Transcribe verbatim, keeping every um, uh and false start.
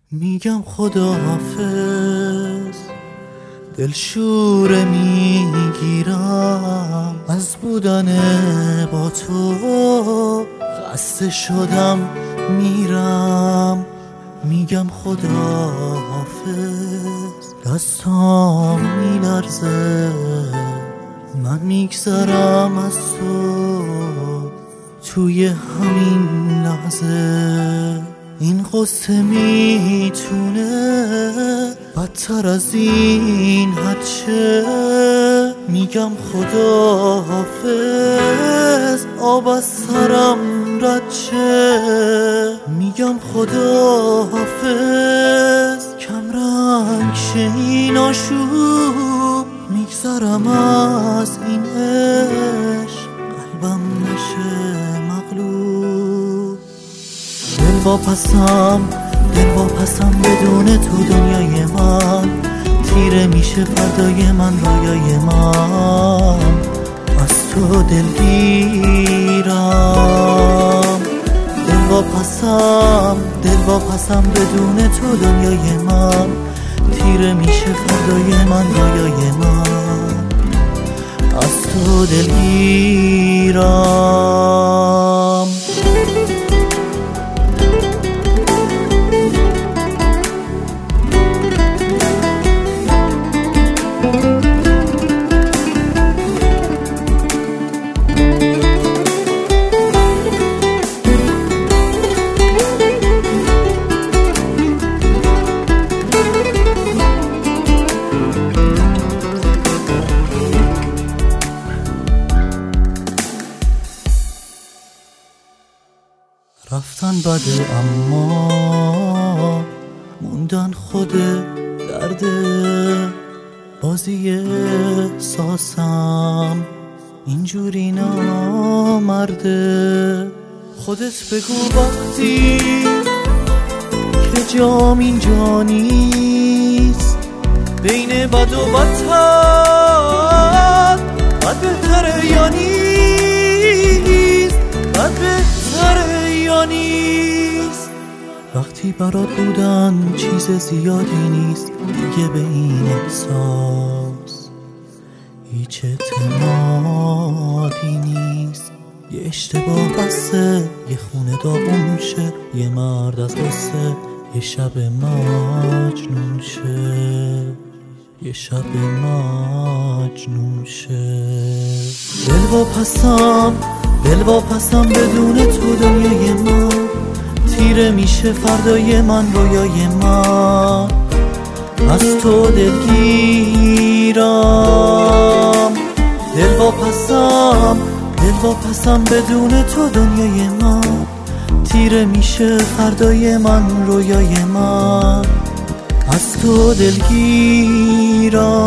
میگم خداحافظ، دل شوره میگیرم از بودن با تو، خسته شدم میرم. میگم خداحافظ، دستام میلرزه، من میگذرم از تو توی همین لحظه. این قصه میتونه بدتر از این حد شه. میگم خداحافظ، آب از سرم رد شه. میگم خداحافظ، کم رنگ شه این آشوب. میگذرم از این عشق، قلبم نشه مغلوب. دل واپسم، دل واپسم، بدون تو دنیای من تیره میشه، فردای من رویای من از تو دلگیرم. دل واپسم، دل واپسم، بدون تو دنیای من تیره میشه، فردای من رویای من از تو دلگیرم. رفتن بده اما موندن خود درده. بازی احساسم اینجوری نامرده. خودت بگو وقتی که جام اینجا نیست، بین بد و بدتر بد بهتره یا نیست؟ بد بهتره یا نیست؟ وقتی برات بودن چیز زیادی نیست، دیگه به این احساس هیچ اعتمادی نیست. یه اشتباه بسته، یه خونه داغون شه، یه مرد از قصه یه شب مجنون شه، یه شب مجنون شه. دل واپسم، دل واپسم، بدون تو دنیای من تیره میشه، فردای من رویای من از تو دلگیرم. دل واپسم، دل واپسم، بدون تو دنیای من تیره میشه، فردای من رویای من از تو دلگیرم.